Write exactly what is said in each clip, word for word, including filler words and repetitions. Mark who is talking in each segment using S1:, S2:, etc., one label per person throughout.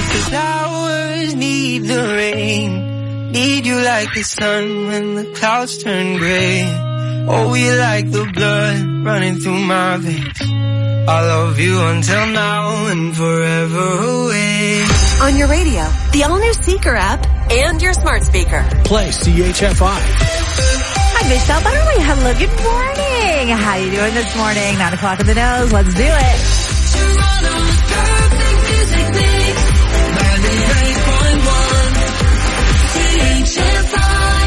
S1: like the flowers need the rain. Need you like the sun when the clouds turn gray. Oh, you like the blood running through my veins. I love you until now and forever away.
S2: On your radio, the all-new Seeker app, and your smart speaker.
S3: Play C H F I.
S4: Hi, Michelle Butterly. Hello, good morning. How you doing this morning? Nine o'clock in the nose. Let's do it.
S5: Toronto's perfect music mix. ninety-eight point one C H F I.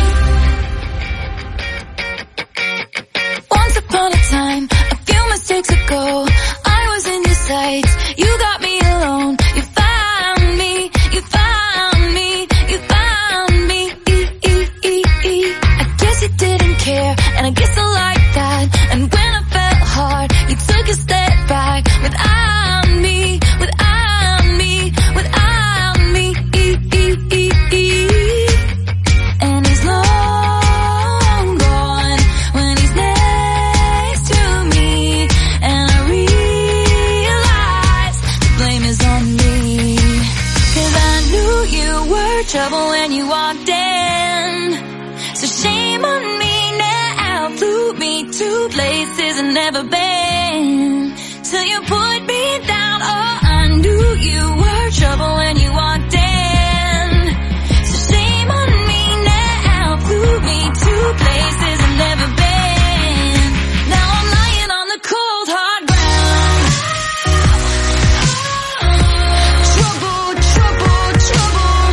S5: Once upon a time, a few mistakes ago, I was in your sights. You got me alone. You found me. You found me. You found me. E E E E. I guess you didn't care, and I guess I like that. And when I felt hard, you took a step back. Without me, without me, without me. E E E E. And he's long gone when he's next to me, and I realize the blame is on me. 'Cause I knew you were trouble when you walked in, so shame on me now. Flew me to places I've never been, till you put me down. Oh, I knew you were trouble when you walked in, so shame on me now. Flew me to places I've never been. Now I'm lying on the cold hard ground. Trouble, trouble, trouble.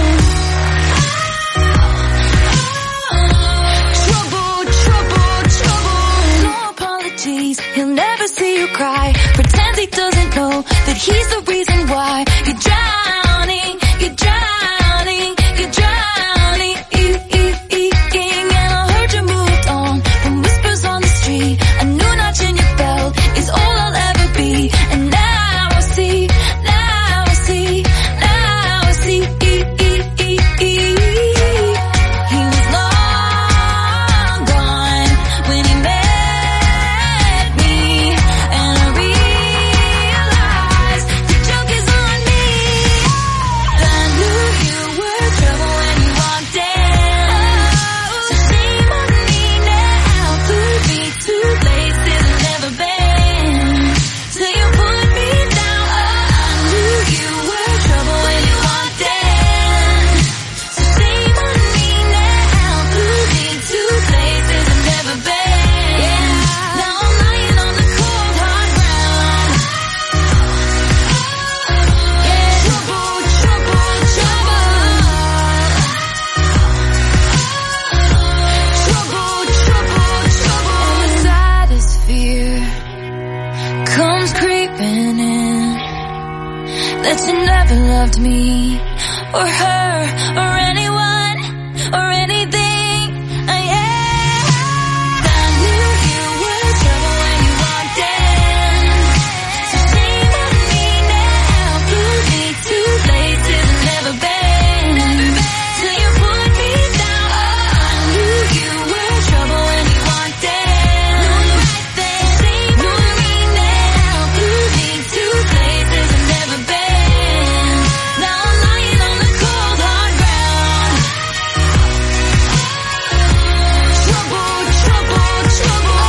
S5: Trouble, trouble, trouble. No apologies, he'll never see you cry. Pretends he doesn't know that he's the reason why you're drowning, you're drowning, you're drowning. E E E ing. And I heard you moved on from whispers on the street. A new notch in your belt is all I'll ever be. And now I see, now I see, now I see. E E E E. He was long gone when he met me, and I realized the joke is on me. I knew you were trouble when you walked in, so shame on me now. Flew me to places I've never been, till you put me down. Oh, I knew you were trouble when you walked in, so shame on me now. Flew me to places I've never been. Now I'm lying on the cold hard ground. Trouble, trouble, trouble. Trouble, trouble, trouble. And the saddest fear comes creeping in, that you never loved me or her or anyone or anything. I am. I knew you were trouble when you walked in, so shame on me now. Flew me to places I've never been, till you put me down. Oh, I knew you were trouble when you walked in, so shame on me now. Flew me to places I've never been. Now I'm lying on the cold hard ground. Trouble, trouble, trouble.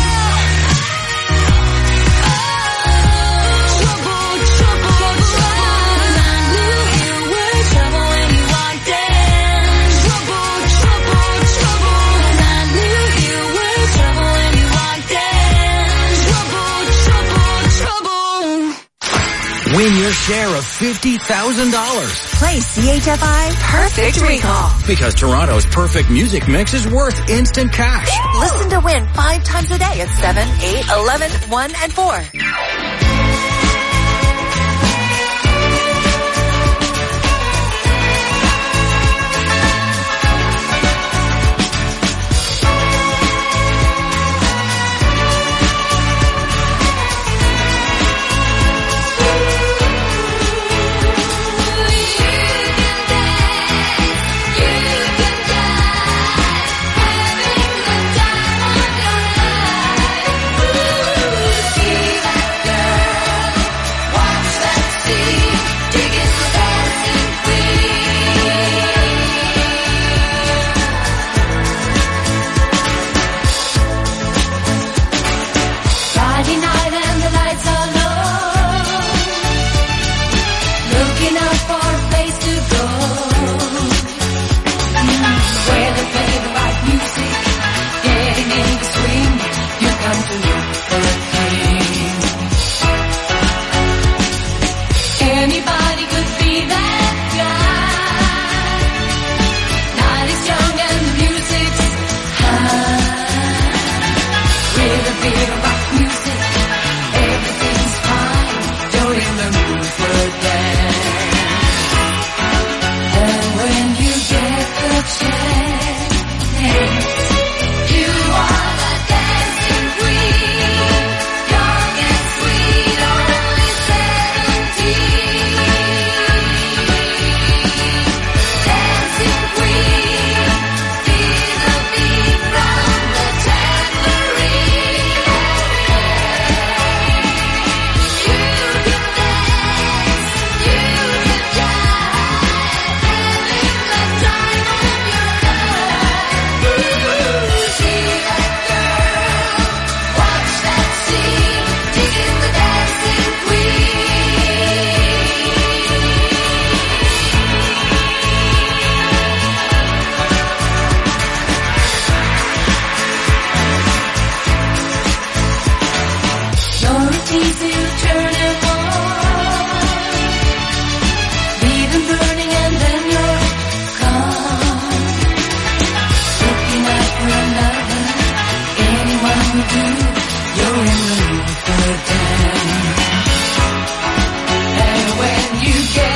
S5: Trouble, trouble, trouble. I knew you were trouble when you walked in. Trouble, trouble, trouble. I knew you were trouble when you walked in. Trouble, trouble, trouble.
S3: Win your share of fifty thousand dollars.
S4: Play C H F I Perfect Recall.
S3: Because Toronto's perfect music mix is worth instant cash.
S2: Listen to win five times a day at seven, eight, eleven, one, and four.
S5: You can dance, having the time of your life. Ooh,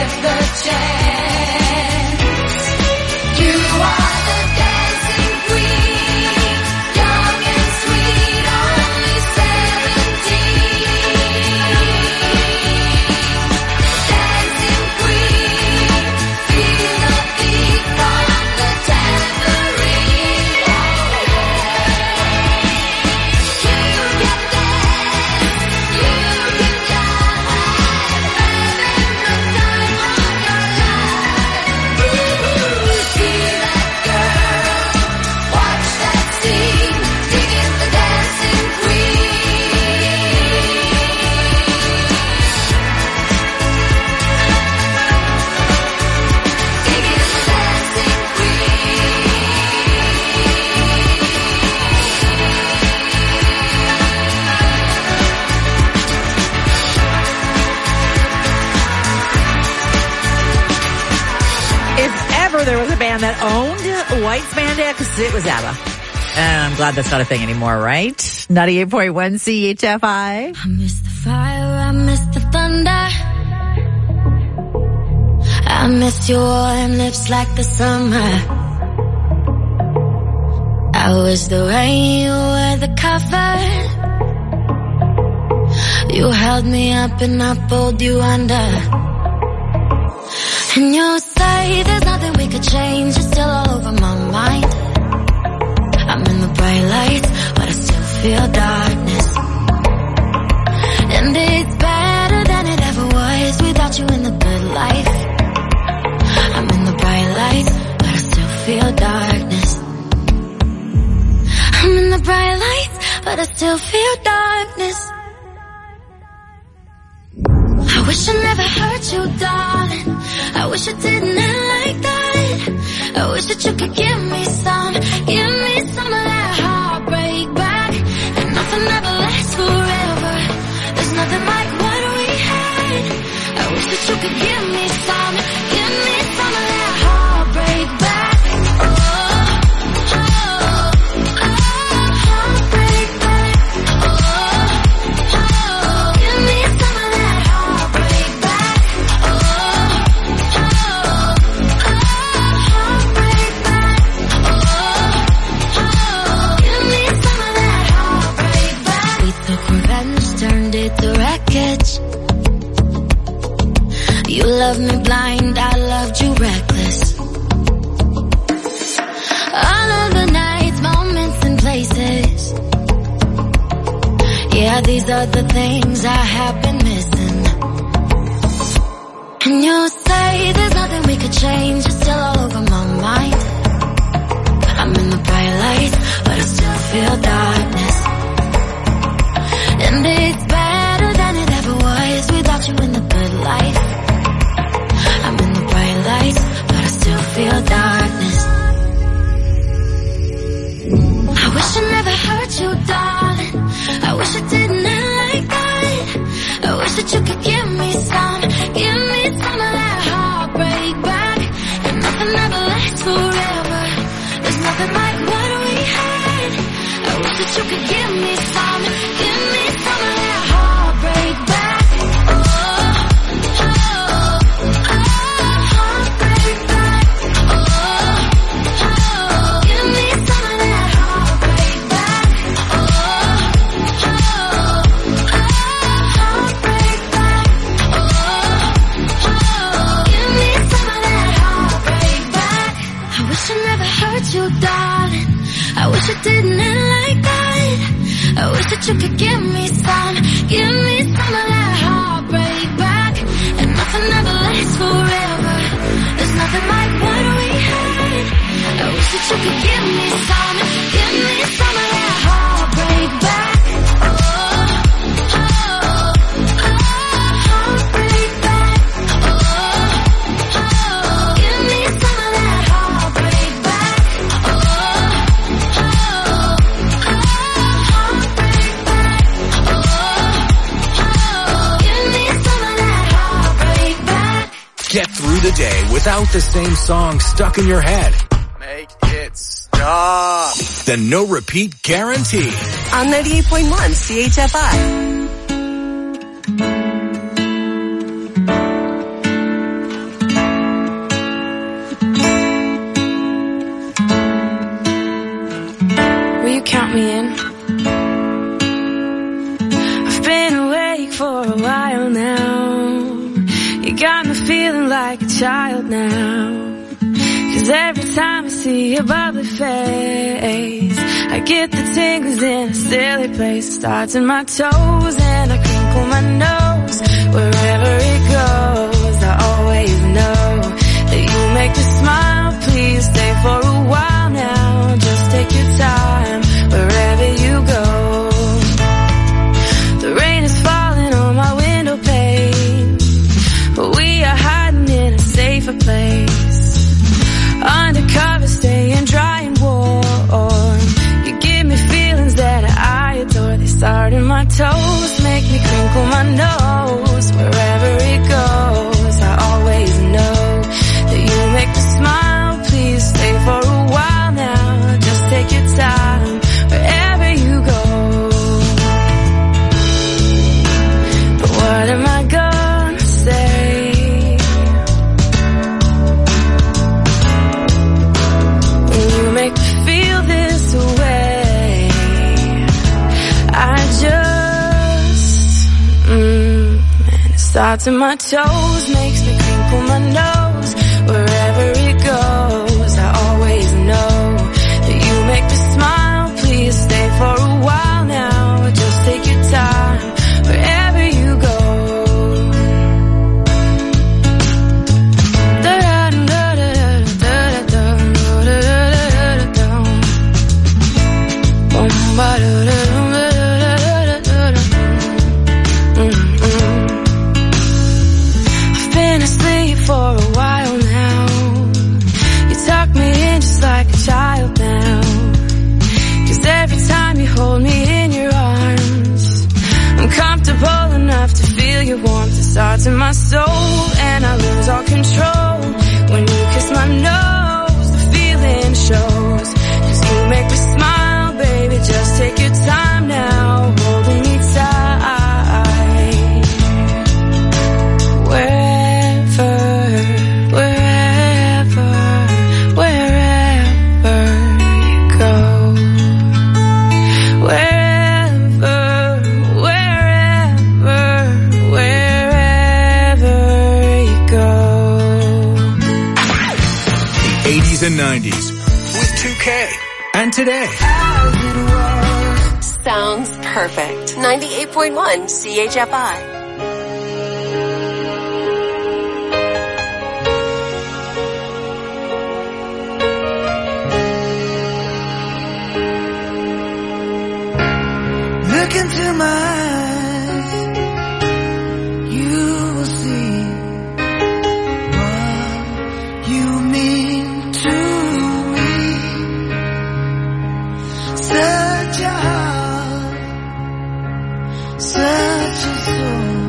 S5: give the chance. You are the dancing queen, young and sweet, only seventeen. Dancing queen, feel the beat from the tambourine. You can dance, you can jive, having the time of your life. Ooh, see that girl, watch that scene, digging the dancing queen. Digging the dancing
S4: If ever there was a band that owned white spandex, it was ABBA. And I'm glad that's not a thing anymore, right? ninety-eight point one C H F I.
S5: I miss the fire, I miss the thunder. I miss your warm lips like the summer. I was the rain, you were the cover. You held me up and I pulled you under. And you say there's nothing we could change, it's still all over my mind. I'm in the bright lights, but I still feel darkness. And it's better than it ever was without you in the good life. I'm in the bright lights, but I still feel darkness. I'm in the bright lights, but I still feel darkness. I wish I never hurt you, darling. I wish I didn't end like that. I wish that you could give me some, give me some of that heartbreak back. And nothing ever lasts forever. There's nothing like what we had. I wish that you could give me some, give me some of that heartbreak back. Oh, oh, oh, heartbreak back. Oh, oh, give me some of that heartbreak back. Oh, oh, oh, heartbreak back. Oh, oh, give me some of that heartbreak back. We took revenge, turned it to wreckage. You loved me blind, I loved you reckless. All of the nights, moments and places. Yeah, these are the things I have been missing. And you say there's nothing we could change, it's still all over my mind. I'm in the bright lights, but I still feel darkness. And it's better than it ever was without you in the good life. I'm in the bright lights, but I still feel darkness. I wish I never hurt you, darling. I wish I didn't end like that. I wish that you could give me some, give me some of that heartbreak back. And nothing ever lasts forever. There's nothing like what we had. I wish that you could give me some, give me some of that heartbreak back. Oh, oh, oh, heartbreak back. Oh, oh, give me some of that heartbreak back. Oh, oh, heartbreak back. Oh, oh, give me some of that heartbreak back. I wish I never hurt you, darling. I wish I didn't end like that. I wish that you could give me some, give me some of that heartbreak back. And nothing ever lasts forever. There's nothing like what we had. I wish that you could give me some, give me some of that heartbreak back. Oh, oh, oh, heartbreak back. Oh, oh, give me some of that heartbreak back. Oh, oh, heartbreak back. Oh, oh, give me some of that heartbreak back.
S3: Get through the day without the same song stuck in your head.
S6: Make it stop.
S3: The no repeat guarantee.
S2: On ninety-eight point one C H F I.
S5: a child now. Cause every time I see your bubbly face, I get the tingles in a silly place. It starts in my toes and I crinkle my nose. Wherever it goes, I always know that you make me smile. Please stay for a while now. Just take your time wherever you go. The rain is falling on my window pane, but we are hiding in a safer place. Undercover, staying dry and warm. You give me feelings that I adore. They start in my toes, make me crinkle my nose. Wherever it goes, I always know that you make me smile. Please stay for a while now. Just take your time wherever you go. But what am I gonna say? Make me feel this way. I just, mm, and it starts in my toes, makes me crinkle my nose. Wherever it goes, I always know that you make me smile. Please stay for a while now. Just take your time wherever you go. I've been asleep for a while now. You tuck me in just like a child now. Cause every time you hold me in your arms, I'm comfortable enough to feel your warmth. It starts in my soul and I lose all control. When you kiss my nose, the feeling shows. Cause you make me smile, baby, just take your time now, holding me tight. Wherever, wherever, wherever you go. Wherever, wherever, wherever you go.
S3: The eighties and nineties
S6: With two K.
S3: and today.
S2: Sounds perfect. ninety-eight point one C H F I.
S1: Look into my eyes, you will see what you mean to me. Such a heart, such a soul.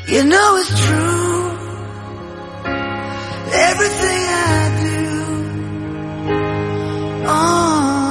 S1: You know it's true. Everything I do. Oh,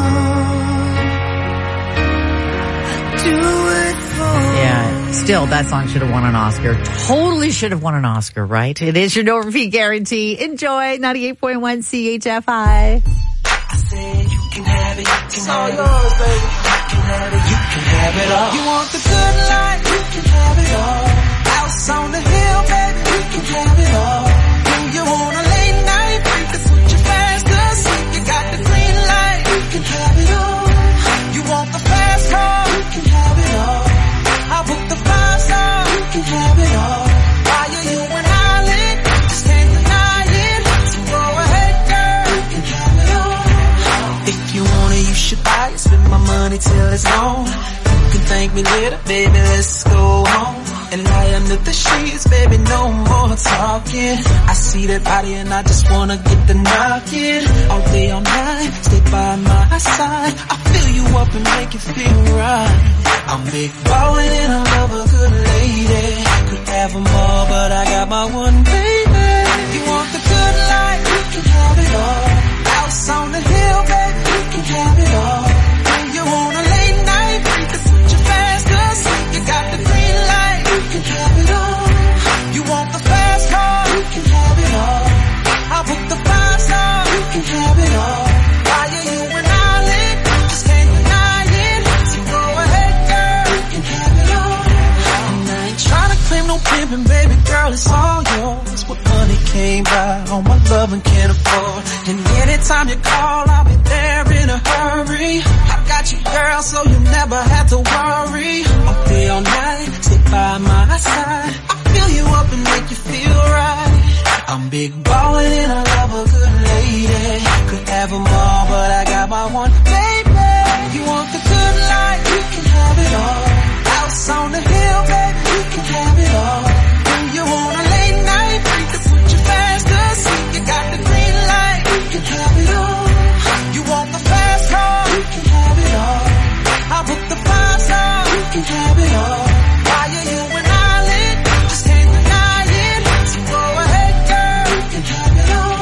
S1: I do it for.
S4: Yeah, still, that song should have won an Oscar. Totally should have won an Oscar, right? It is your no repeat guarantee. Enjoy ninety-eight point one C H F I.
S1: I said you can have it, you can it's all yours, baby. You can have it, you can have it all. You want the good life, you can have it all. House on the hill, baby, you can have it all. Do you want a late night? That's what you fast, cause you got the green light. You can have it all. You want the fast car? You can have it all. I'll book the five star. You can have it all. Why are you and Holland? Just can't deny it. So go ahead, girl. You can have it all. If you want it, you should buy it. Spend my money till it's gone. You can thank me later, baby. Let's go home. And lie under the sheets, baby, no more talking. I see that body and I just wanna get the knocking. All day, all night, stay by my side. I fill you up and make you feel right. I'm big ballin' and I love a good lady. Could have them all, but I got my one baby. You want the good life, you can have it all. House on the hill, baby, you can have it all. When you want a late night, that's what you fast, cause you got the green light. You can have it all. You want the fast car? You can have it all. I'll book the five star. You can have it all. Why are you and Holland? Just can't deny it. So go ahead, girl. You can have it all. And I ain't trying to claim no pimping, baby girl. It's all yours. What money can't buy, all my love and can't afford. And anytime you call, I'll be there in a hurry. I got you, girl, so you never have to worry. All day, all night, stay by my side. I fill you up and make you feel right. I'm big ballin' and I love a good lady. Could have them all, but I got my one baby. You want the good life, you can have it all. House on the hill, baby, you can have it all. When you want a late night, that's what you fast, cause you got the green light. You can have it all. You want the fast car, you can have it all. I'll book the five star, you can have it all. Why are you and Holland? Just can't deny it. So go ahead, girl, you can have it all.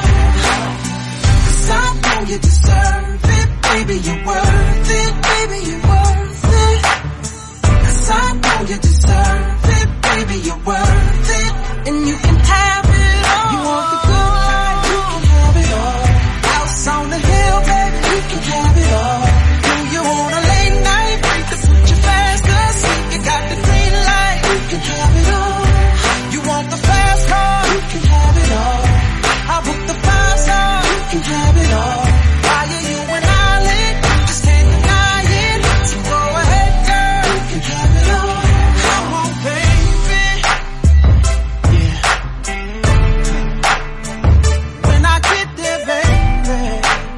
S1: Cause I know you deserve it, baby, you're worth it, baby, you're worth it. Cause I know you deserve it, baby, you're worth it. And you can have it all. You want the good life, you can have it all. House on the hill, baby, you can have it all. Do you want a late night? That's what you fast, cause you got the green light. You can have it all. You want the fast car? You can have it all. I'll book the five star. You can have it all. Why are you and Holland? Just can't deny it. So go ahead, girl. You can have it all. Come on, baby. Yeah. When I get there, baby.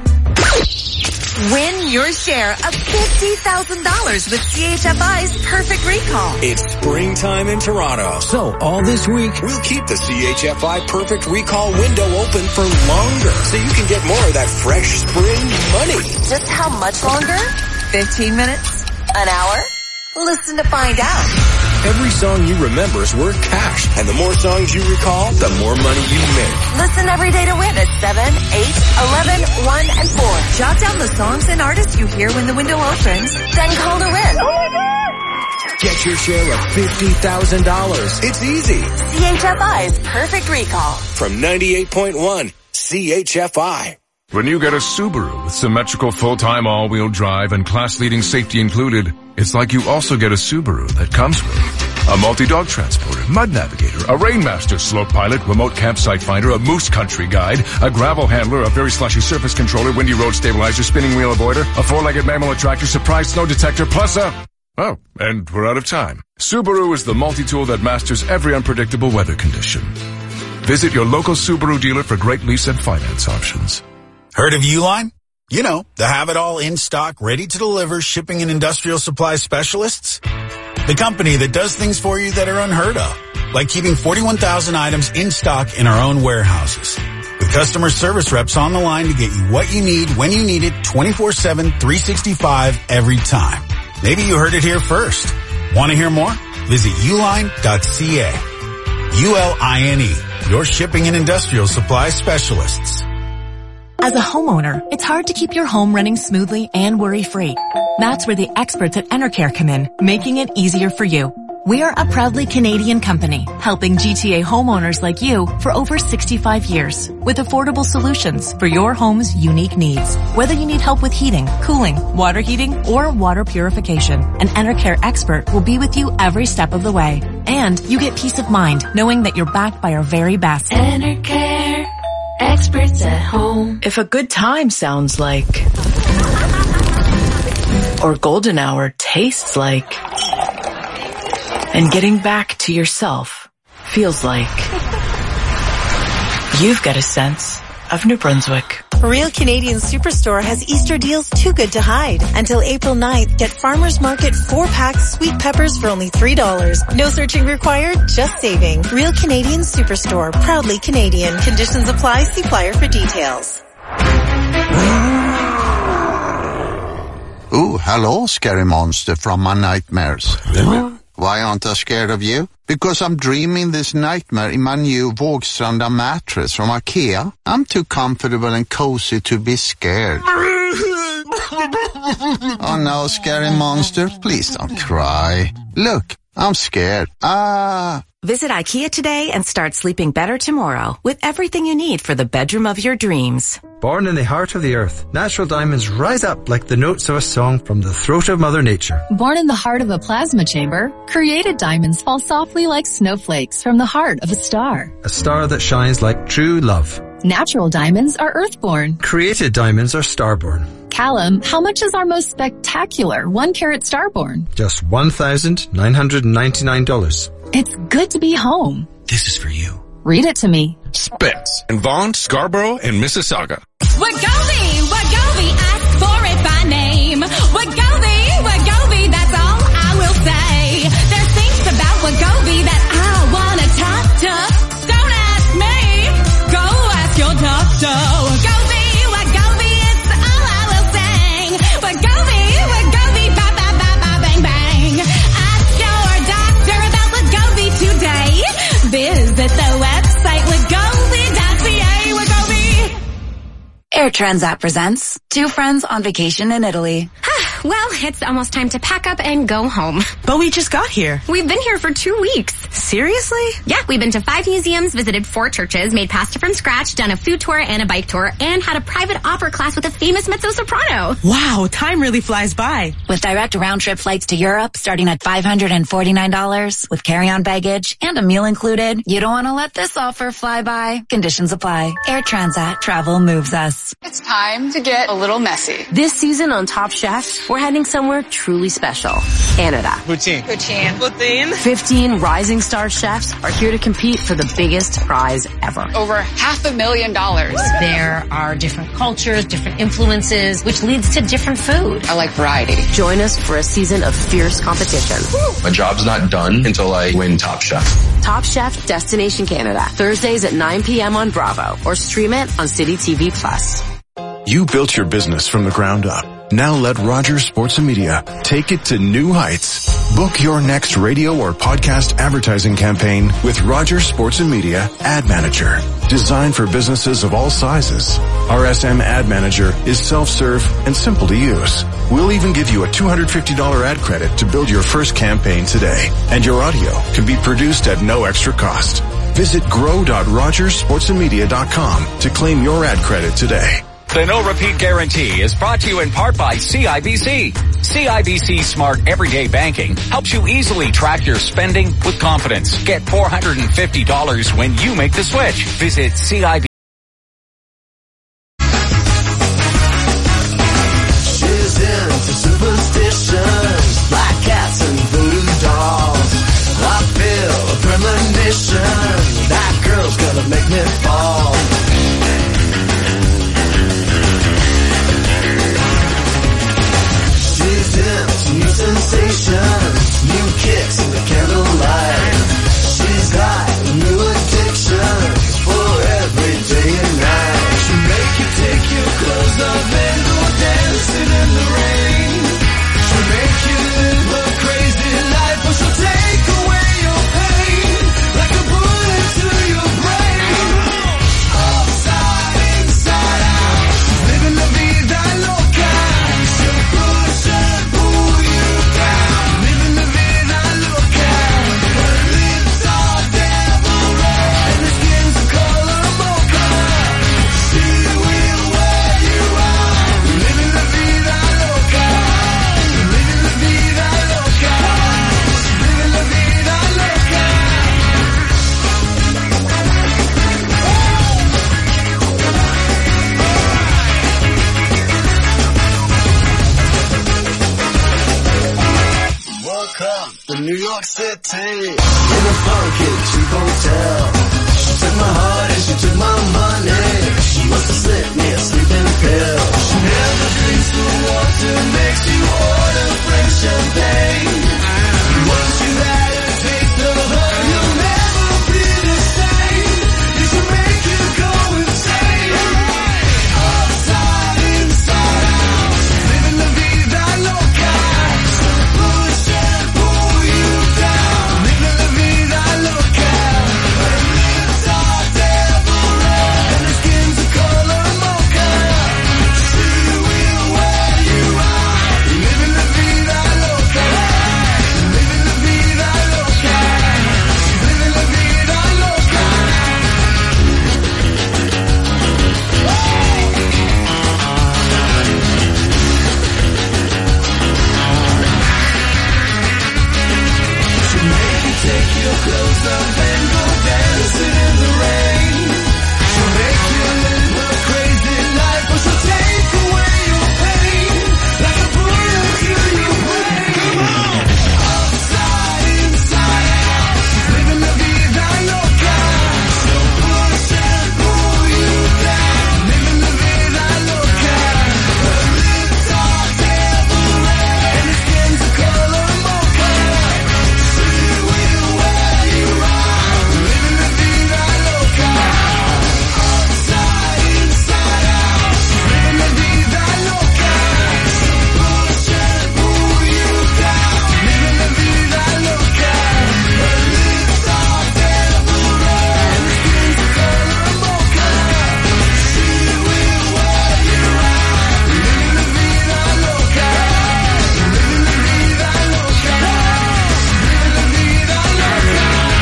S2: Win your share of fifty thousand dollars with C H F I's Perfect Recall.
S3: It's springtime in Toronto. So all this week, we'll keep the C H F I Perfect Recall window open for longer so you can get more of that fresh spring money.
S2: Just how much longer? fifteen minutes? An hour? Listen to find out.
S3: Every song you remember is worth cash. And the more songs you recall, the more money you make.
S2: Listen every day to win at seven, eight, eleven, one, and four. Jot down the songs and artists you hear when the window opens. Then call to win. Oh my God!
S3: Get your share of fifty thousand dollars. It's easy.
S2: C H F I's Perfect Recall.
S3: From ninety-eight point one C H F I.
S7: When you get a Subaru with symmetrical full-time all-wheel drive and class-leading safety included, it's like you also get a Subaru that comes with a multi-dog transporter, mud navigator, a Rainmaster slope pilot, remote campsite finder, a moose country guide, a gravel handler, a very slushy surface controller, windy road stabilizer, spinning wheel avoider, a four-legged mammal attractor, surprise snow detector, plus a... Oh, and we're out of time. Subaru is the multi-tool that masters every unpredictable weather condition. Visit your local Subaru dealer for great lease and finance options.
S8: Heard of Uline? You know, the have-it-all in-stock, ready-to-deliver shipping and industrial supply specialists. The company that does things for you that are unheard of, like keeping forty-one thousand items in stock in our own warehouses. With customer service reps on the line to get you what you need when you need it twenty-four seven, three sixty-five every time. Maybe you heard it here first. Want to hear more? Visit uline dot c a. U L I N E, your shipping and industrial supply specialists.
S9: As a homeowner, it's hard to keep your home running smoothly and worry-free. That's where the experts at Enercare come in, making it easier for you. We are a proudly Canadian company, helping G T A homeowners like you for over sixty-five years, with affordable solutions for your home's unique needs. Whether you need help with heating, cooling, water heating, or water purification, an Enercare expert will be with you every step of the way. And you get peace of mind knowing that you're backed by our very best.
S5: Enercare, experts at home.
S10: If a good time sounds like, or golden hour tastes like, and getting back to yourself feels like, you've got a sense of New Brunswick.
S11: Real Canadian Superstore has Easter deals too good to hide. Until April ninth, get Farmer's Market four-pack sweet peppers for only three dollars. No searching required, just saving. Real Canadian Superstore, proudly Canadian. Conditions apply. See flyer for details.
S12: Oh, hello, scary monster from my nightmares. Why aren't I scared of you? Because I'm dreaming this nightmare in my new Vågstranda mattress from IKEA. I'm too comfortable and cozy to be scared. Oh no, scary monster, please don't cry. Look, I'm scared. Ah.
S2: Visit IKEA today and start sleeping better tomorrow with everything you need for the bedroom of your dreams.
S13: Born in the heart of the earth, natural diamonds rise up like the notes of a song from the throat of Mother Nature.
S14: Born in the heart of a plasma chamber, created diamonds fall softly like snowflakes from the heart of a star.
S13: A star that shines like true love.
S14: Natural diamonds are earthborn.
S13: Created diamonds are starborn.
S14: Callum, how much is our most spectacular one carat starborn?
S13: Just one thousand nine hundred ninety-nine dollars.
S14: It's good to be home.
S15: This is for you.
S14: Read it to me.
S15: Spence in Vaughan, Scarborough, and Mississauga.
S5: Wegovy, Wegovy, ask for it by name. Wegovy, Wegovy, that's all I will say. There's things about Wegovy that I wanna talk to. Don't ask me, go ask your doctor. Wegovy, Wegovy, it's all I will say. Wegovy, Wegovy, ba ba ba ba bang bang. Ask your doctor about Wegovy today. Visit the website Wegovy dot c a. Wegovy.
S2: Air Transat presents Two Friends on Vacation in Italy.
S16: Well, it's almost time to pack up and go home.
S10: But we just got here.
S16: We've been here for two weeks.
S10: Seriously?
S16: Yeah, we've been to five museums, visited four churches, made pasta from scratch, done a food tour and a bike tour, and had a private opera class with a famous mezzo-soprano.
S10: Wow, time really flies by.
S2: With direct round-trip flights to Europe starting at five hundred forty-nine dollars with carry-on baggage and a meal included, you don't want to let this offer fly by. Conditions apply. Air Transat. Travel moves us.
S17: It's time to get a little messy.
S18: This season on Top Chef, we're heading somewhere truly special. Canada.
S17: Poutine. Poutine.
S18: Poutine. fifteen rising star chefs are here to compete for the biggest prize ever.
S17: Over half a million dollars.
S18: There are different cultures, different influences, which leads to different food.
S17: I like variety.
S18: Join us for a season of fierce competition.
S19: Woo. My job's not done until I win Top Chef.
S18: Top Chef Destination Canada. Thursdays at nine p.m. on Bravo or stream it on City T V Plus.
S20: You built your business from the ground up. Now let Rogers Sports and Media take it to new heights. Book your next radio or podcast advertising campaign with Rogers Sports and Media Ad Manager. Designed for businesses of all sizes. R S M Ad Manager is self-serve and simple to use. We'll even give you a two hundred fifty dollars ad credit to build your first campaign today. And your audio can be produced at no extra cost. Visit grow dot rogers sports and media dot com to claim your ad credit today.
S21: The No Repeat Guarantee is brought to you in part by C I B C. C I B C Smart Everyday Banking helps you easily track your spending with confidence. Get four hundred fifty dollars when you make the switch. Visit C I B C.
S1: She's into superstitions, black cats and voodoo dolls. I feel a premonition, that girl's gonna make me fall. New sensations, new kicks in the candlelight. She's got new addictions for every
S6: in New York City, in a funky cheap hotel. She took my heart and she took my money. She must have slipped me a sleeping pill. She never drinks the water, makes you order French champagne. Once you had a taste of her, you'll never be the same. It can make you go insane. Upside, inside out, living la vida loca. So push and pull you down, living la vida loca. Her lips are devil red and her skin's the color mocha. She will wear you out, living la vida loca. Living la vida loca. She's living la vida loca. She'll make you take your clothes off and go dancing in the rain. She'll make you live a crazy life, but she'll take away your pain like a bullet through your brain. Upside, inside out, she's living la vida loca. She'll push and pull you down, living la vida loca. Her lips are devil red and her skin's the color mocha. She will wear you out, living la vida loca. Upside, inside out, she's living la vida loca. She'll push and pull you down, living la vida loca. Her lips are devil red and her skin's the color mocha. She will wear you out, living la vida loca. Living la vida loca. Living la vida loca.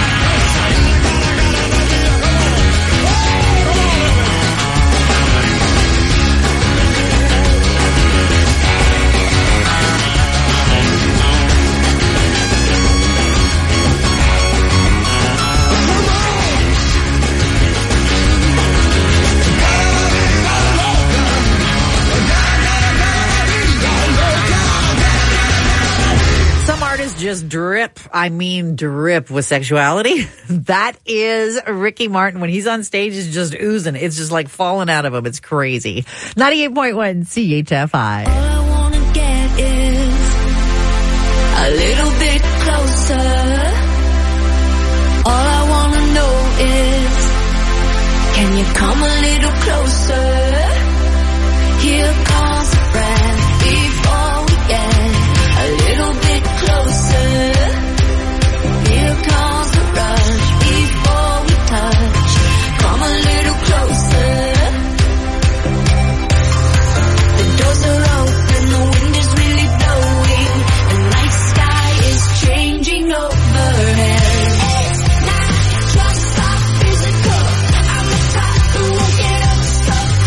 S4: Some artists just drip, I mean drip with sexuality. That is Ricky Martin. When he's on stage, it's just oozing. It's just like falling out of him. It's crazy. ninety-eight point one C H F I.
S5: All I wanna get is a little bit closer. All I wanna know is, can you come a little closer? Here comes the breath before we get a little bit closer. Here comes the rush before we touch. Come a little closer. The doors are open, the wind is really blowing. The night sky is changing overhead. It's not just our physical. I'm the type who won't get up, stop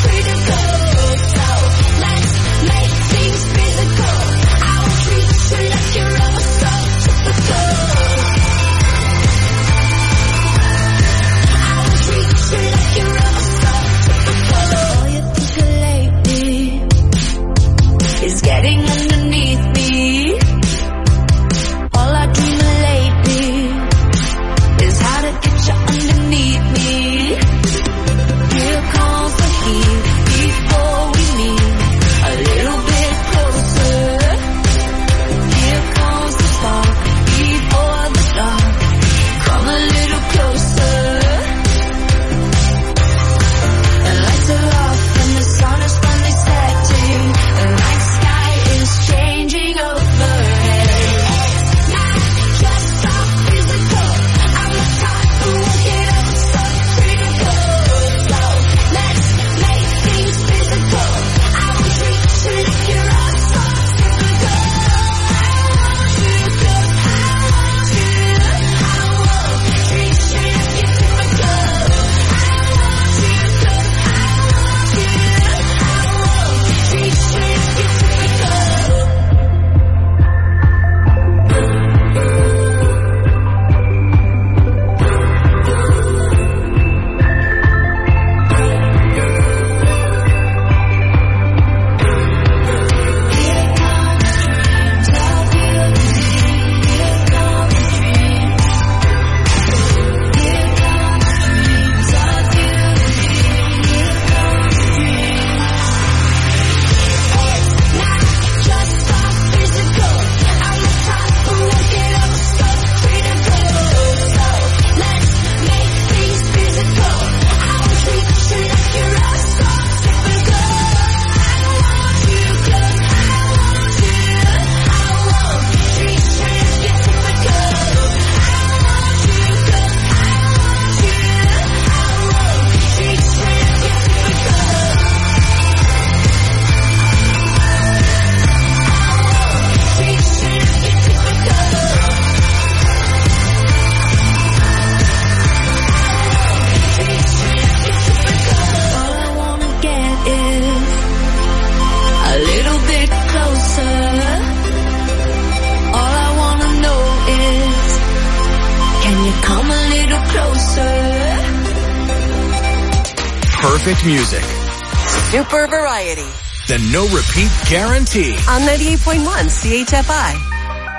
S3: perfect music.
S22: Super variety.
S3: The no repeat guarantee.
S22: On ninety-eight point one C H F I.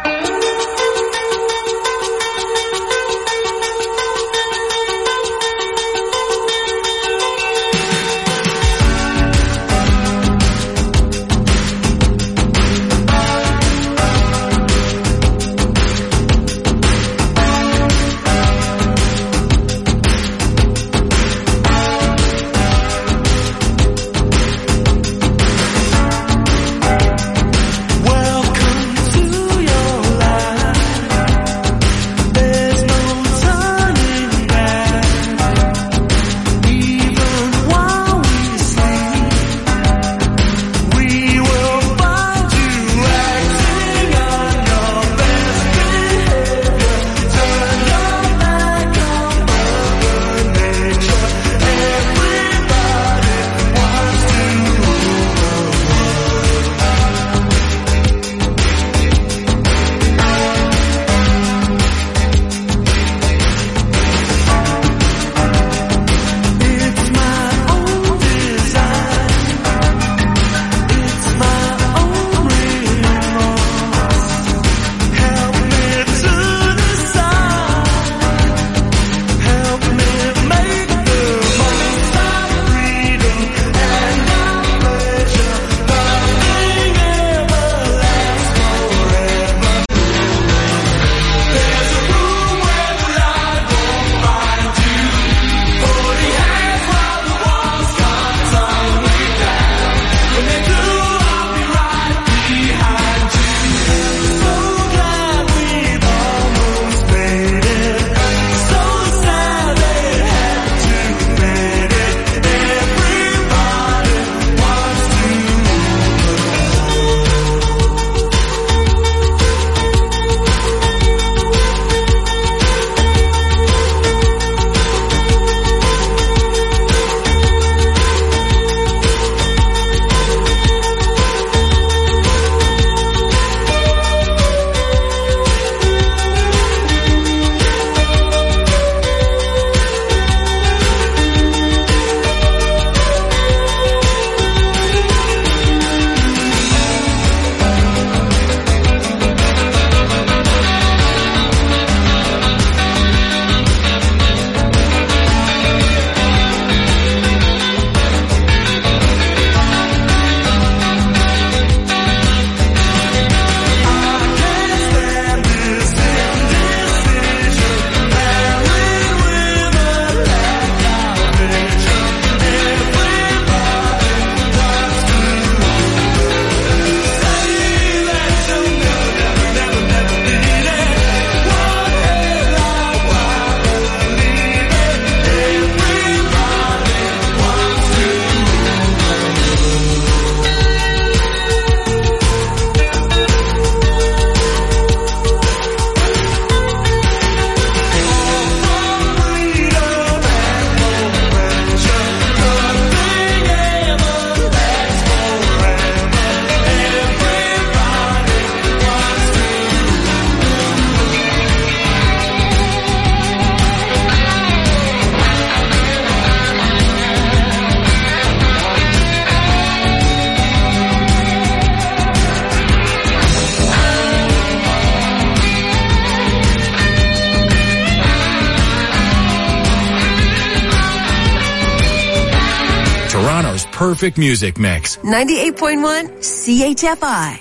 S3: Perfect music mix.
S22: ninety-eight point one C H F I.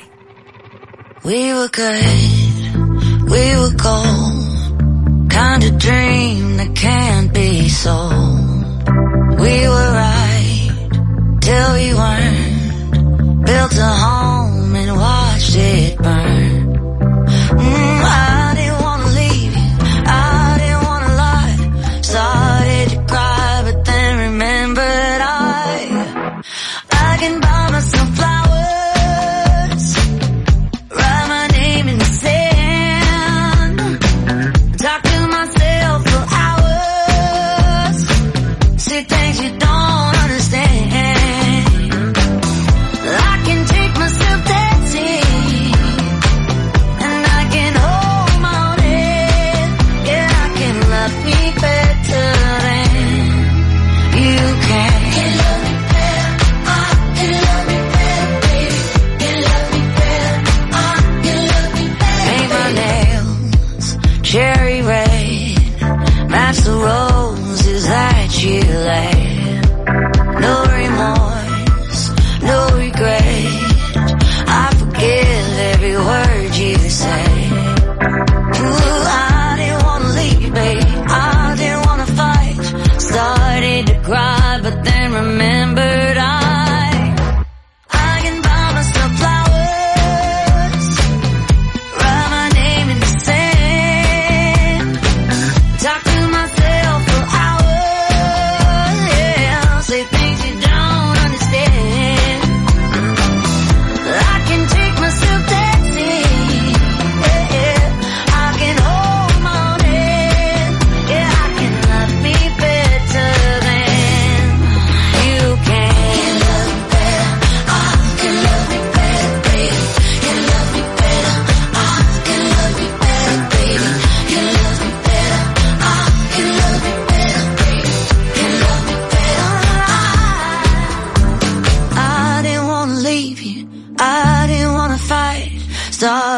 S5: We were good, we were gold, kind of dream that can't be sold. We were right, till we weren't, built a home and watched it burn. Mm, I didn't want to leave you, I didn't want to lie, started to cry but then remembered I, I can buy myself flowers, write my name in the sand, talk to myself for hours, say things you don't understand.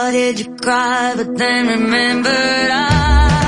S5: Started to cry, but then remembered I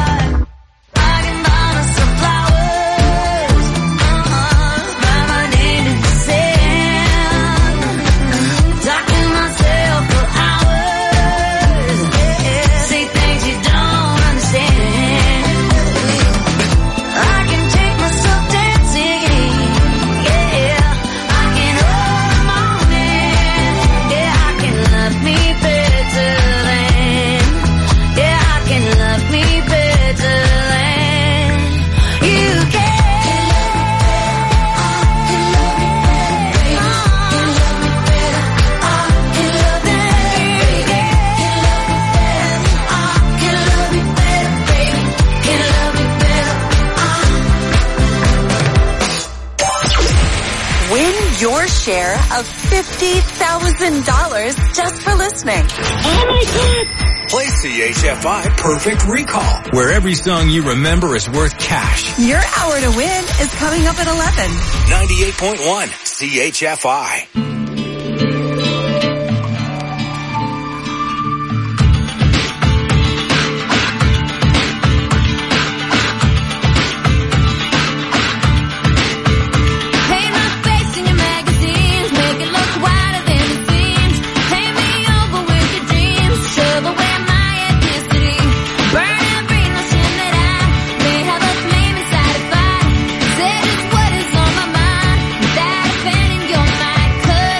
S22: your share of fifty thousand dollars just for listening.
S3: Oh my God! Play C H F I Perfect Recall, where every song you remember is worth cash.
S22: Your hour to win is coming up at eleven.
S3: ninety-eight point one C H F I.
S5: That offending your mind, 'cause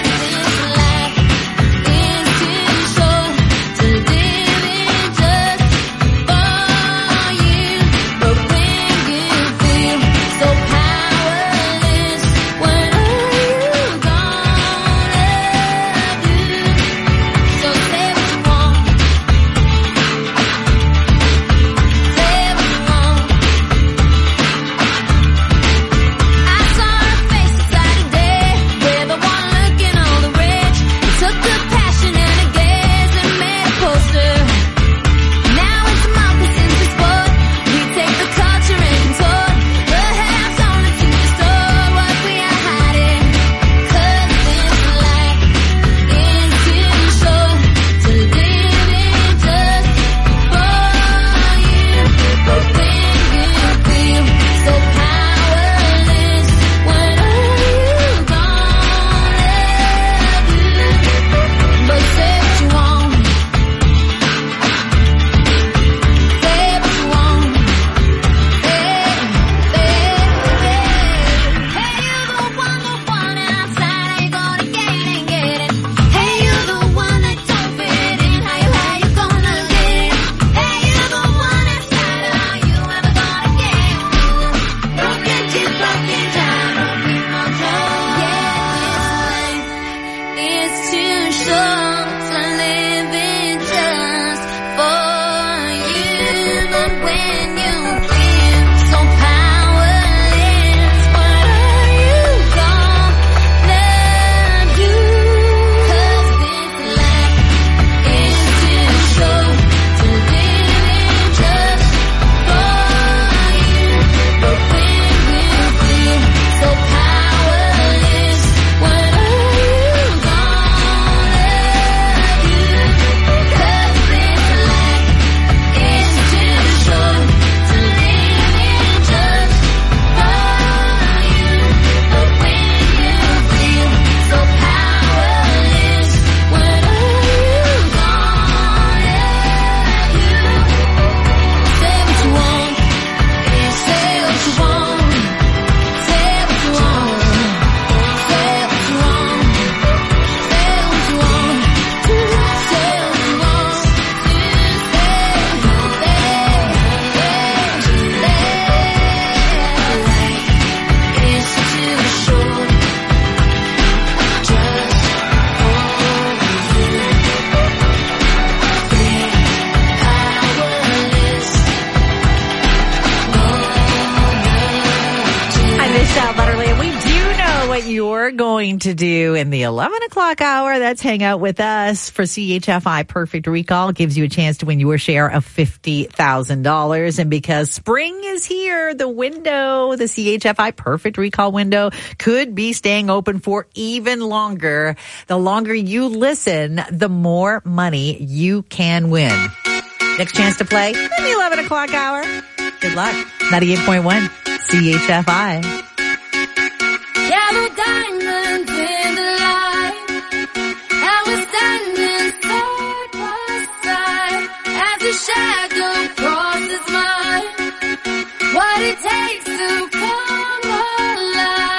S4: going to do in the eleven o'clock hour, that's hang out with us for C H F I Perfect Recall. It gives you a chance to win your share of fifty thousand dollars. And because spring is here, the window, the C H F I Perfect Recall window could be staying open for even longer. The longer you listen, the more money you can win. Next chance to play in the eleven o'clock hour. Good luck. ninety-eight point one C H F I.
S5: Yellow diamonds in the light. I was standing side by side as the shadow crosses mine. What it takes to come alive.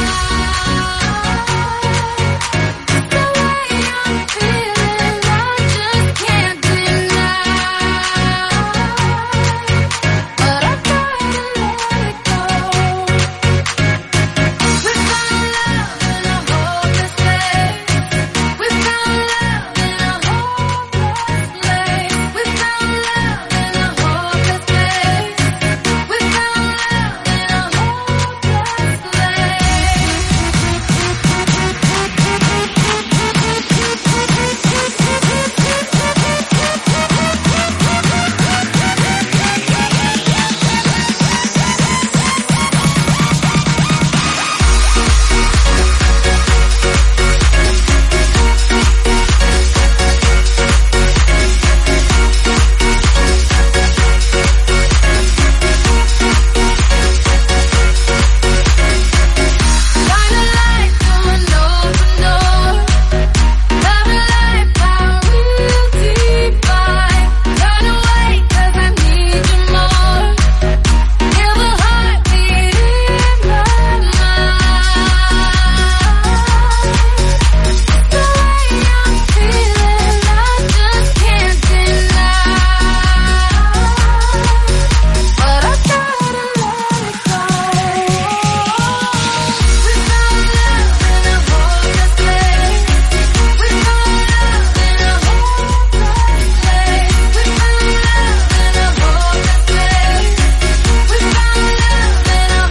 S5: The way I'm feeling, I just can't deny. But I gotta let it go. We found love in a hopeless place. We found love in a hopeless place. We found love in a hopeless place. We found love in a hopeless place. Shine a light going door to door. Love a life I will define. Turn away 'cause I need you more. Feel the heartbeat in my mind. The way I'm feeling, I just can't deny. But I gotta let it go. We found love in a hopeless place. We found love in a hopeless place. We found love in a hopeless place. We found love in a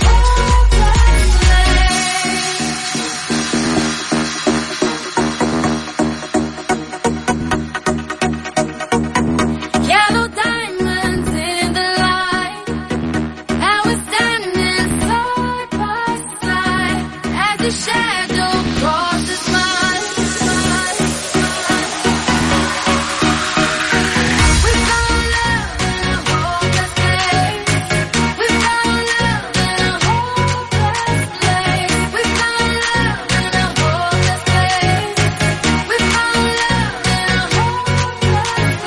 S5: hopeless place. Yellow diamonds in the light. I was standing side by side as the shadow crosses mine. We found love in a hopeless place. We found love in a hopeless place. We found love in a hopeless place. We found love in a hopeless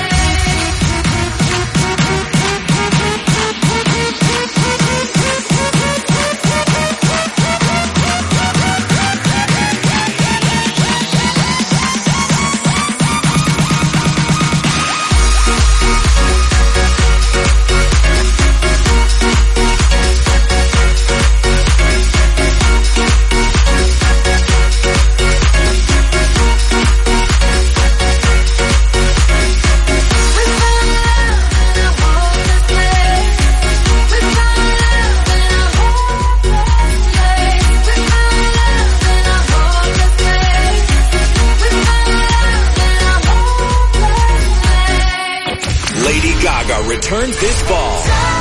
S3: Lady Gaga returns this fall.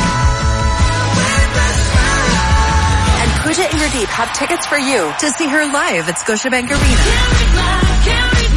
S9: And Pooja Ingerdeep have tickets for you to see her live at Scotiabank Arena.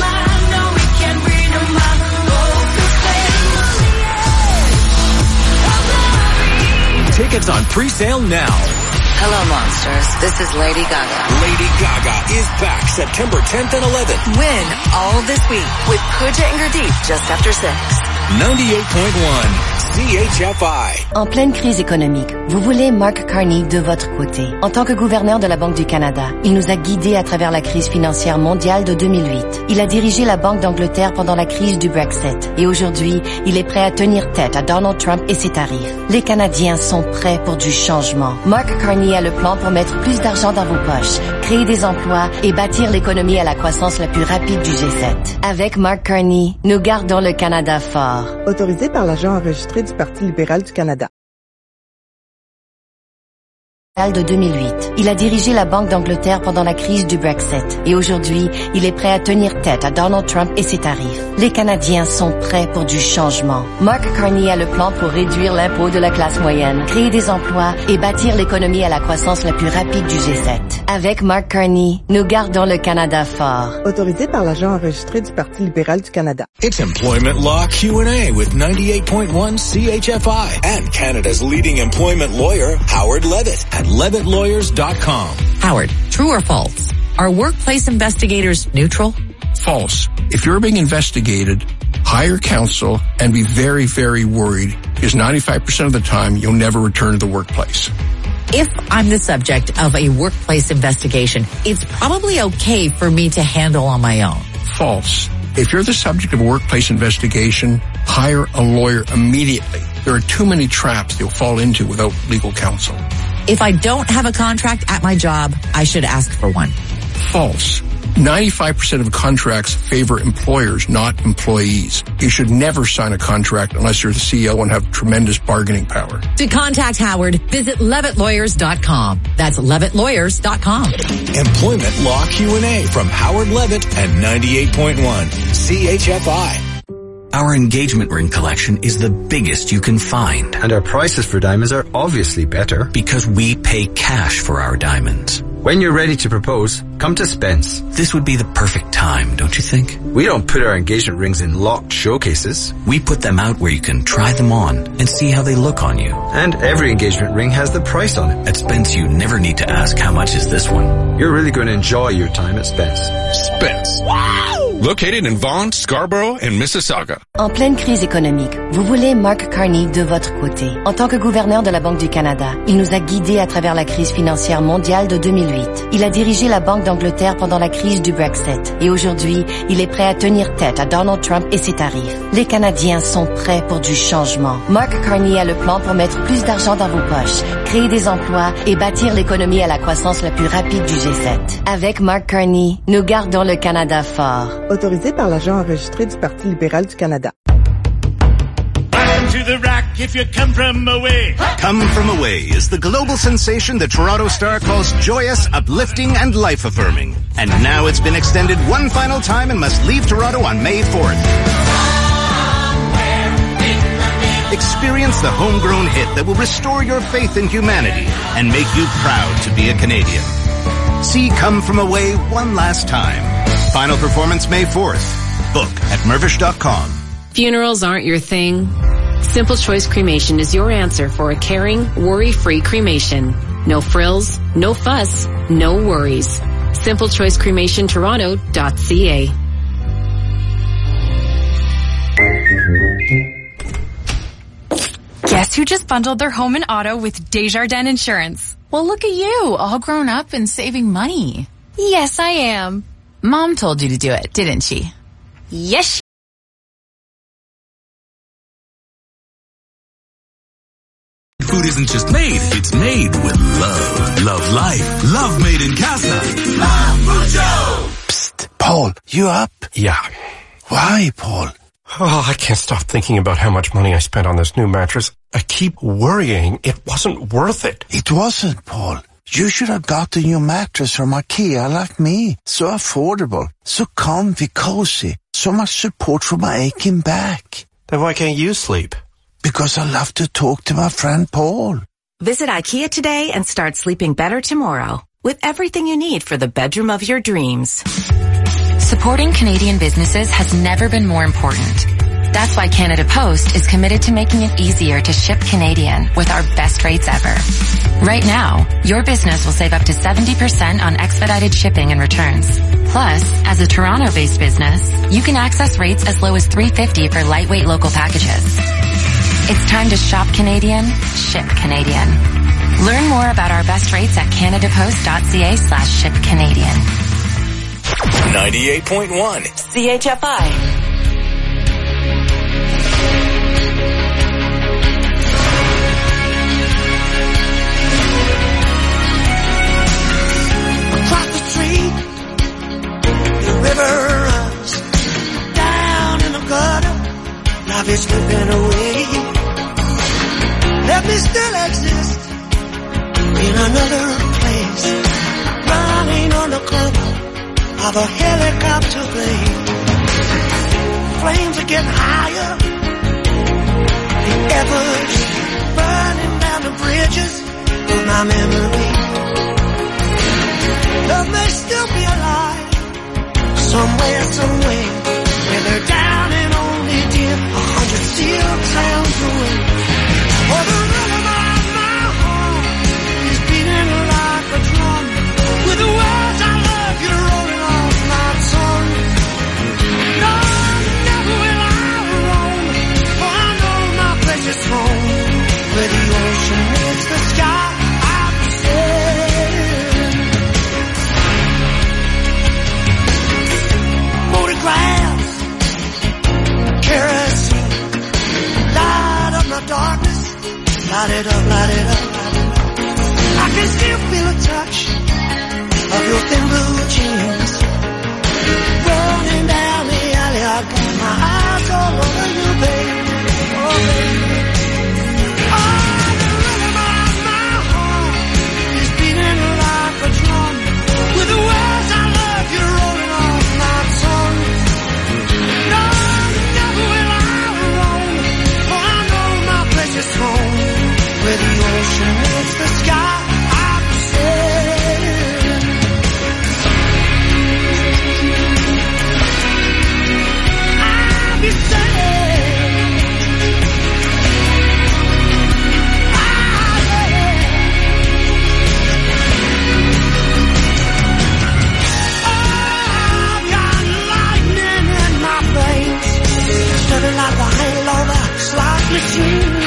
S3: Tickets on pre-sale now.
S9: Hello, monsters. This is Lady Gaga.
S3: Lady Gaga is back September tenth and eleventh.
S9: Win all this week with Pooja Ingerdeep just after six.
S3: ninety-eight point one C H F I.
S7: En pleine crise économique, vous voulez Mark Carney de votre côté. En tant que gouverneur de la Banque du Canada, il nous a guidés à travers la crise financière mondiale de deux mille huit. Il a dirigé la Banque d'Angleterre pendant la crise du Brexit. Et aujourd'hui, il est prêt à tenir tête à Donald Trump et ses tarifs. Les Canadiens sont prêts pour du changement. Mark Carney a le plan pour mettre plus d'argent dans vos poches, créer des emplois et bâtir l'économie à la croissance la plus rapide du G sept. Avec Mark Carney, nous gardons le Canada fort.
S8: Autorisé par l'agent enregistré du Parti libéral du Canada.
S7: de deux mille huit. Il a dirigé la Banque d'Angleterre pendant la crise du Brexit. Et aujourd'hui, il est prêt à tenir tête à Donald Trump et ses tarifs. Les Canadiens sont prêts pour du changement. Mark Carney a le plan pour réduire l'impôt de la classe moyenne, créer des emplois et bâtir l'économie à la croissance la plus rapide du G sept. Avec Mark Carney, nous gardons le Canada fort.
S8: Autorisé par l'agent enregistré du Parti libéral du Canada.
S3: It's Employment Law Q and A with ninety-eight point one C H F I and Canada's leading employment lawyer, Howard Levitt, at levitt lawyers dot com.
S4: Howard, true or false? Are workplace investigators neutral?
S11: False. If you're being investigated, hire counsel and be very, very worried because ninety-five percent of the time you'll never return to the workplace.
S4: If I'm the subject of a workplace investigation, it's probably okay for me to handle on my own.
S11: False. If you're the subject of a workplace investigation, hire a lawyer immediately. There are too many traps you'll fall into without legal counsel.
S4: If I don't have a contract at my job, I should ask for one.
S11: False. ninety-five percent of contracts favor employers, not employees. You should never sign a contract unless you're the C E O and have tremendous bargaining power.
S4: To contact Howard, visit levitt lawyers dot com. That's levitt lawyers dot com.
S3: Employment Law Q and A from Howard Levitt and ninety-eight point one C H F I.
S23: Our engagement ring collection is the biggest you can find.
S13: And our prices for diamonds are obviously better.
S23: Because we pay cash for our diamonds.
S13: When you're ready to propose, come to Spence.
S23: This would be the perfect time, don't you think?
S13: We don't put our engagement rings in locked showcases.
S23: We put them out where you can try them on and see how they look on you.
S13: And every engagement ring has the price on it.
S23: At Spence, you never need to ask how much is this one.
S13: You're really going to enjoy your time at Spence.
S15: Spence. Wow! Located in Vaughan, Scarborough, and Mississauga.
S7: En pleine crise économique, vous voulez Mark Carney de votre côté. En tant que gouverneur de la Banque du Canada, il nous a guidés à travers la crise financière mondiale de deux mille huit. Il a dirigé la Banque d'Angleterre pendant la crise du Brexit. Et aujourd'hui, il est prêt à tenir tête à Donald Trump et ses tarifs. Les Canadiens sont prêts pour du changement. Mark Carney a le plan pour mettre plus d'argent dans vos poches, créer des emplois et bâtir l'économie à la croissance la plus rapide du G sept. Avec Mark Carney, nous gardons le Canada fort.
S8: Autorisé par l'agent enregistré du Parti libéral du Canada.
S24: To the rack if you come from away. Come From Away is the global sensation the Toronto Star calls joyous, uplifting, and life-affirming. And now it's been extended one final time and must leave Toronto on May fourth. Experience the homegrown hit that will restore your faith in humanity and make you proud to be a Canadian. See Come From Away one last time. Final performance May fourth. Book at mervish dot com.
S18: Funerals aren't your thing? Simple Choice Cremation is your answer for a caring, worry-free cremation. No frills, no fuss, no worries. simple choice cremation toronto dot c a.
S25: Guess who just bundled their home and auto with Desjardins Insurance?
S26: Well, look at you, all grown up and saving money.
S25: Yes, I am.
S26: Mom told you to do it, didn't she?
S25: Yes, she
S3: Food isn't just made, it's made with love. Love life. Love made in casa. Love Mucho!
S27: Psst, Paul, you up?
S28: Yeah.
S27: Why, Paul?
S28: Oh, I can't stop thinking about how much money I spent on this new mattress. I keep worrying it wasn't worth it.
S27: It wasn't, Paul. You should have got a new mattress from IKEA like me. So affordable, so comfy, cozy, so much support for my aching back.
S28: Then why can't you sleep?
S27: Because I love to talk to my friend Paul.
S29: Visit IKEA today and start sleeping better tomorrow with everything you need for the bedroom of your dreams.
S30: Supporting Canadian businesses has never been more important. That's why Canada Post is committed to making it easier to ship Canadian with our best rates ever. Right now, your business will save up to seventy percent on expedited shipping and returns. Plus, as a Toronto-based business, you can access rates as low as three dollars and fifty cents for lightweight local packages. It's time to shop Canadian, ship Canadian. Learn more about our best rates at canadapost.ca slash ship Canadian.
S3: ninety-eight point one
S29: C H F I.
S6: Across the street, the river runs down in the gutter. Life is slipping away. Let me still exist in another place, running on the cover of a helicopter blade. Flames are getting higher, the efforts burning down the bridges of my memory. Love may still be alive, somewhere, somewhere, where they're down and only dear a hundred steel towns away. Oh, the rhythm of my heart is beating like a drum, with the words I love you rolling off my tongue. No, never will I roam, for I know my precious home, where the ocean meets the sky. I'll be sailing. Photographs, kerosene, light up my darkness, light it up, light it up. I can still feel a touch of your thin blue jeans running down the alley. I got my eyes all over you, baby. Oh, baby. Oh, the rhythm of my heart is beating like a drum, with the words I love you rolling off my tongue. No, never will I roam, for I know my precious home, where the ocean meets the sky. I'll be sailing. I'll be sailing. I'll sail. I've got lightning in my veins, stirring like the hangover slot machine.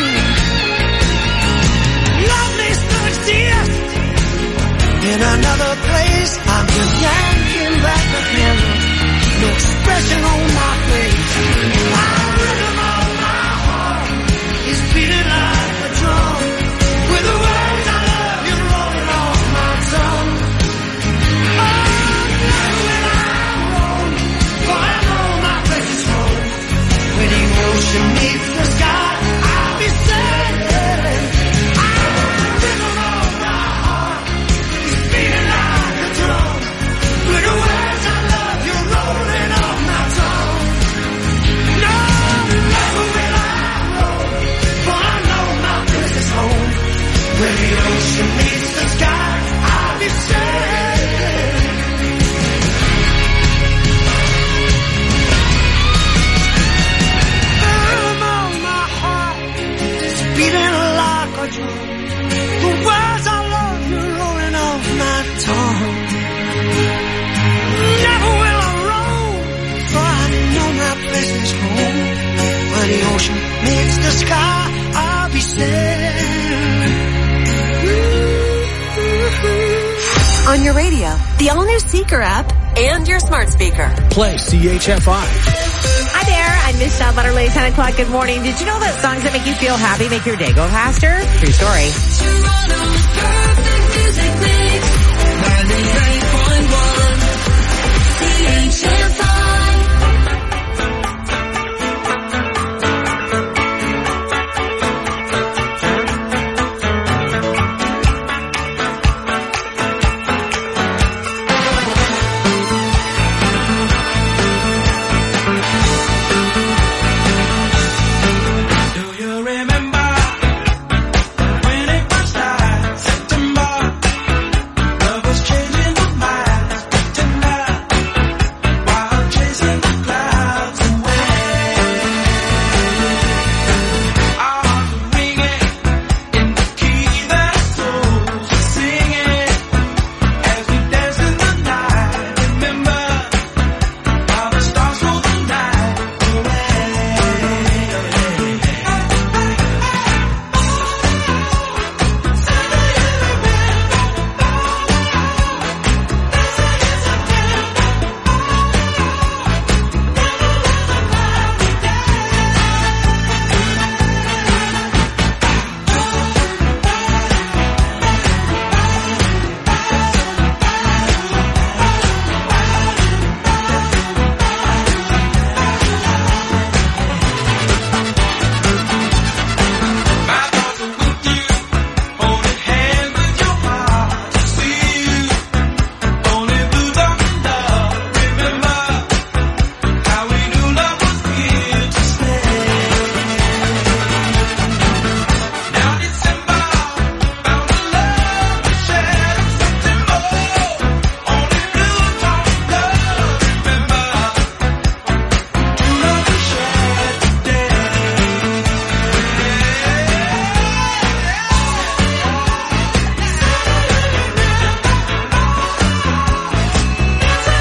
S6: Love may still exist in another place. I'm just yanking back the handle, no expression on my face. My rhythm of my heart is beating like a drum, with the words I love you rolling off my tongue. Oh, never will I roam, for I know my precious home, where the ocean meets the sky. I'll be sailing. With the words I love you rolling off my tongue. No, never will I roam, for I know my precious home, where the ocean meets the sky. I'll be sailing. The rhythm of my heart is beating like a drum. The words I love you rolling off my tongue. Never will I roam, for I know my precious home, where the ocean meets the sky. I'll be sailing.
S22: On your radio, the all-new Seeker app, and your smart speaker.
S3: Play C H F I.
S4: Hi there, I'm Michelle Butterley, ten o'clock, good morning. Did you know that songs that make you feel happy make your day go faster? True story.
S6: Toronto's perfect music mix, ninety-eight point one C H F I.